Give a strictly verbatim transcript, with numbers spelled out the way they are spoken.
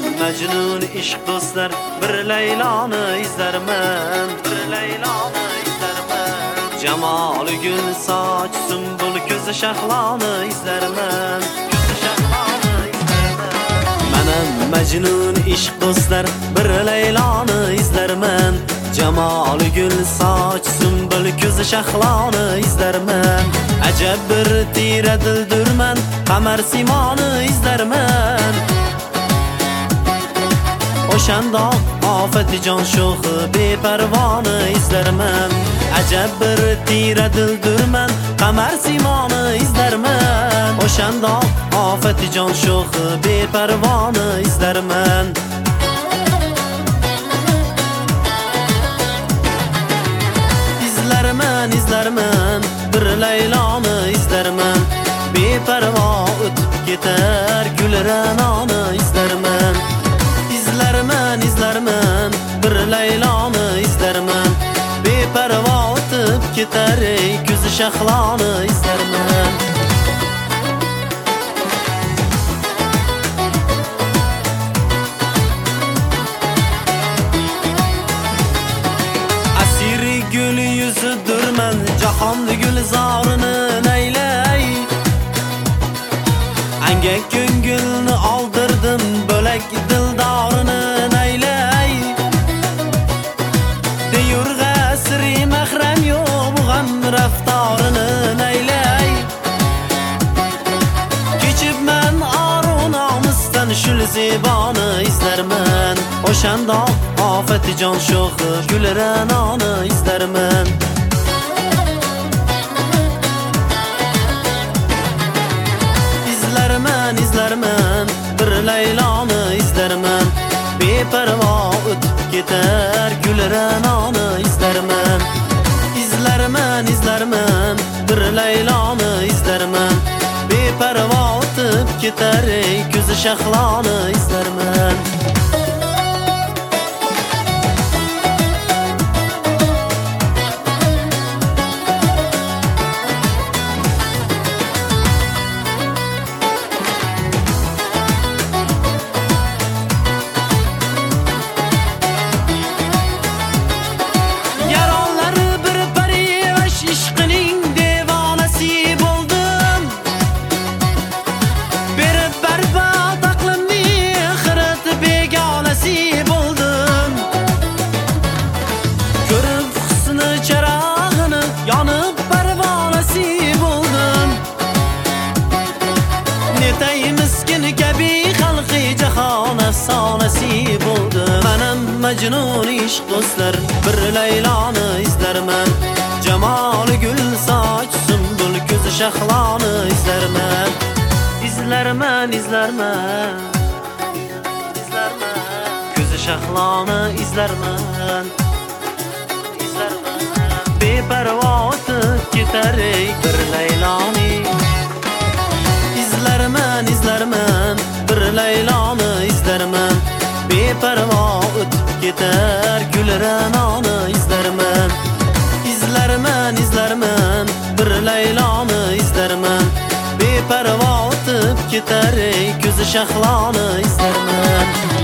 Mecnun ishq do'stlar, bir Leyloni izlarman, bir Leyloni izlarman. Jamoli gul soch, sumbul ko'zi shahloni izlarman, ko'zi shahloni izlarman. Menam Mecnun ishq do'stlar, bir Leyloni izlarman. Jamoli gul soch, sumbul ko'zi shahloni izlarman. Ajab bir tira dildurman, qamar simoni izlarman. O'shandoq ofatijon sho'xi beparvoni izlarman. Ajab bir tira dildurman, qamar simoni izlarman. O'shandoq ofatijon sho'xi beparvoni izlarman. Izlarman, izlarman, bir Leyloni izlarman. Beparvo o'tib ketar gulranoni izlarman. İzlarman, izlarman, bir Leyloni izlarman. Beparvo o'tib ketar ey ko'zi shahloni izlarman. Asiri gul yuzidirman, jahonni gulzorini naylay. Anga ko'ngilni oldirdim, bo'lak dildorini naylay. Deyur g'asri mahram yo'q, g'am raftorini naylay. Kechibman orunomisdan shul zeboni izlarman. O'shandoq ofatijon sho'xi gulranoni izlarman. İzlarman, izlarman, bir Leyloni izlarman. Beparvo o'tib ketar gulranoni izlarman. İzlarman, izlarman, bir Leyloni izlarman. Beparvo o'tib ketar ey ko'zi shahloni izlarman. Yanıp pervanesi buldum. Netay miskin kabi halqi jahon afsonasi buldum. Menam Mecnun ishq do'stlar, bir Leyloni izlarman. Jamoli gul soch, sumbul ko'zi shahloni izlarman. İzlarman, izlarman, izlarman, ko'zi shahloni izlarman. Beparvo o'tib ketar ey bir Leyloni. İzlarman, izlarman, bir Leyloni izlarman. Beparvo o'tib ketar gulranoni izlarman. İzlarman, izlarman, bir Leyloni izlarman. Beparvo o'tib ketar ey ko'zi shahloni izlarman.